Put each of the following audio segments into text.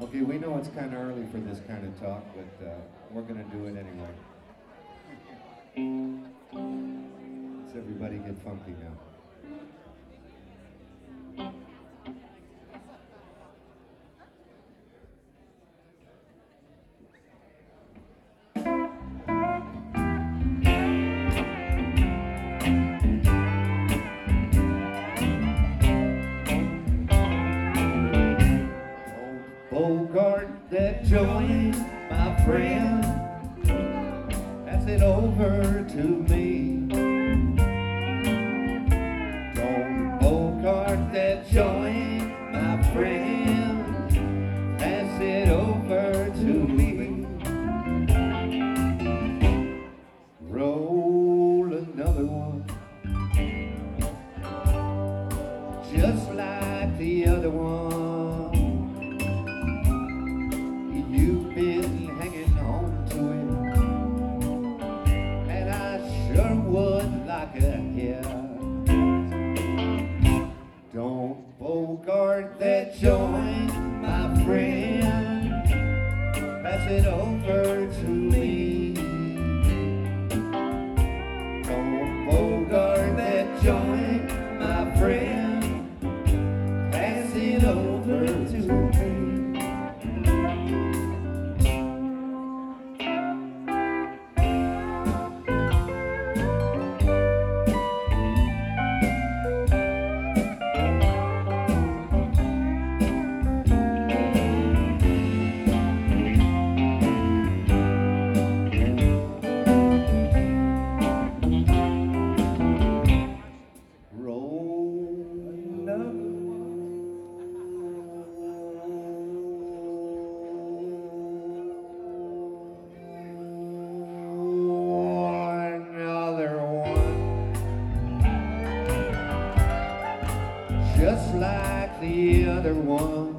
Okay, we know it's kind of early for this kind of talk, but we're going to do it anyway. Let's everybody get funky now. Bogart that joint, my friend, pass it over to me. Don't Bogart that joint, my friend, pass it over to me. Roll another one, just like the other one. You've been hanging on to it, and I sure would like to hear. Don't Bogart that joint, my friend, pass it over to me. Don't Bogart that joint, my friend, pass it over to me. Just like the other one.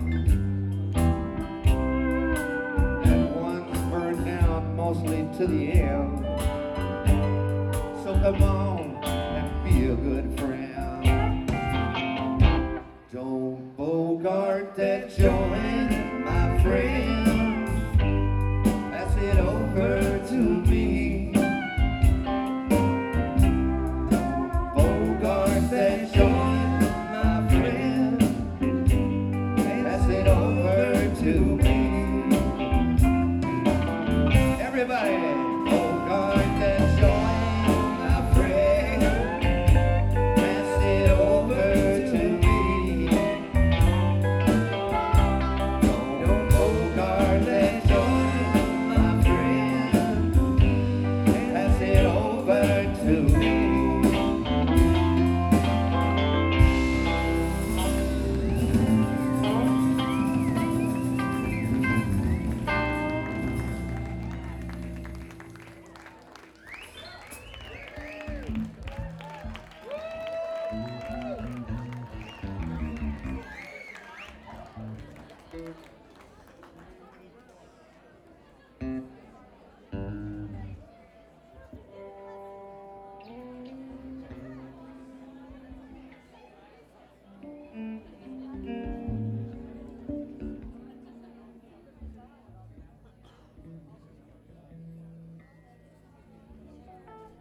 That one's burned down mostly to the end. So come on and be a good friend. Don't Bogart that joint.